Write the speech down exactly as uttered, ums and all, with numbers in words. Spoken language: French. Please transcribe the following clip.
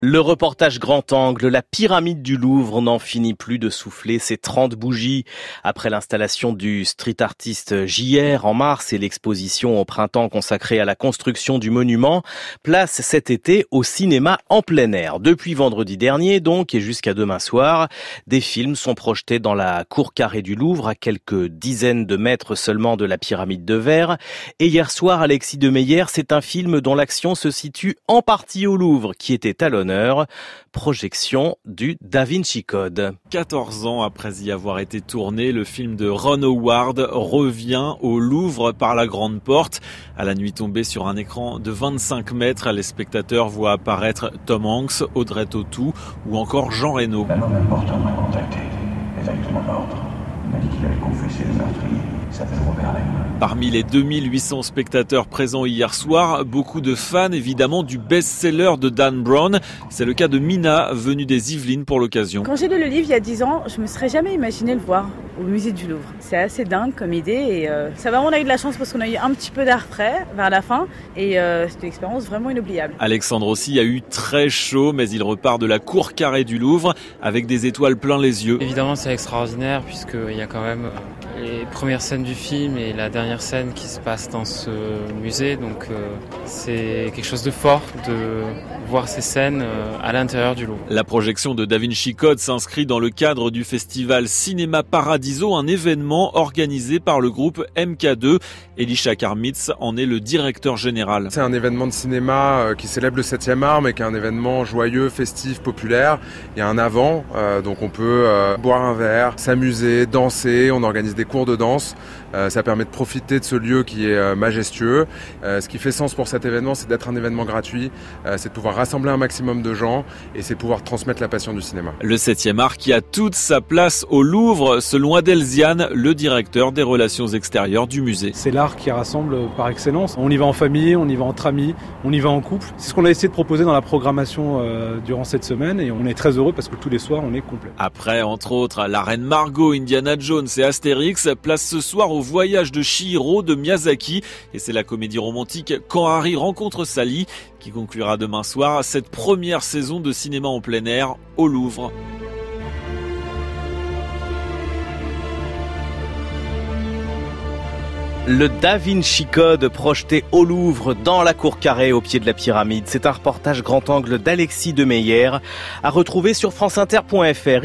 Le reportage grand angle, la pyramide du Louvre n'en finit plus de souffler ses trente bougies. Après l'installation du street artiste J R en mars et l'exposition au printemps consacrée à la construction du monument, place cet été au cinéma en plein air. Depuis vendredi dernier donc et jusqu'à demain soir, des films sont projetés dans la cour carrée du Louvre à quelques dizaines de mètres seulement de la pyramide de verre. Et hier soir, Alexis de Meyer, c'est un film dont l'action se situe en partie au Louvre qui était à l'honneur. Projection du Da Vinci Code. quatorze ans après y avoir été tourné, le film de Ron Howard revient au Louvre par la grande porte. À la nuit tombée sur un écran de vingt-cinq mètres, les spectateurs voient apparaître Tom Hanks, Audrey Tautou ou encore Jean Reno. Un homme important m'a contacté et a eu mon ordre. Il m'a dit qu'il allait confesser le meurtrier. Il s'appelle Robert Lem. Parmi les deux mille huit cents spectateurs présents hier soir, beaucoup de fans évidemment du best-seller de Dan Brown. C'est le cas de Mina, venue des Yvelines pour l'occasion. Quand j'ai lu le livre il y a dix ans, je me serais jamais imaginé le voir au musée du Louvre. C'est assez dingue comme idée et euh, ça va, on a eu de la chance parce qu'on a eu un petit peu d'air frais vers la fin et euh, c'était une expérience vraiment inoubliable. Alexandre aussi a eu très chaud, mais il repart de la cour carrée du Louvre avec des étoiles plein les yeux. Évidemment c'est extraordinaire puisqu'il y a quand même les premières scènes du film et la dernière scène qui se passe dans ce musée, donc euh, c'est quelque chose de fort de voir ces scènes euh, à l'intérieur du Louvre. La projection de Da Vinci Code s'inscrit dans le cadre du festival Cinéma Paradiso, un événement organisé par le groupe M K deux. Elisha Karmitz en est le directeur général. C'est un événement de cinéma qui célèbre le septième art, mais qui est un événement joyeux, festif, populaire. Il y a un avant, euh, donc on peut euh, boire un verre, s'amuser, danser, on organise des cours de danse. Euh, ça permet de profiter de ce lieu qui est euh, majestueux. Euh, ce qui fait sens pour cet événement, c'est d'être un événement gratuit, euh, c'est de pouvoir rassembler un maximum de gens et c'est pouvoir transmettre la passion du cinéma. Le septième art qui a toute sa place au Louvre, selon Adel Ziane, le directeur des relations extérieures du musée. C'est l'art qui rassemble par excellence. On y va en famille, on y va entre amis, on y va en couple. C'est ce qu'on a essayé de proposer dans la programmation euh, durant cette semaine et on est très heureux parce que tous les soirs on est complet. Après, entre autres, la Reine Margot, Indiana Jones et Astérix, place ce soir au Voyage de Chihiro de Miyazaki et c'est la comédie romantique Quand Harry rencontre Sally qui conclura demain soir cette première saison de cinéma en plein air au Louvre. Le Da Vinci Code projeté au Louvre dans la cour carrée au pied de la pyramide. C'est un reportage grand angle d'Alexis de Meyer à retrouver sur franceinter point f r.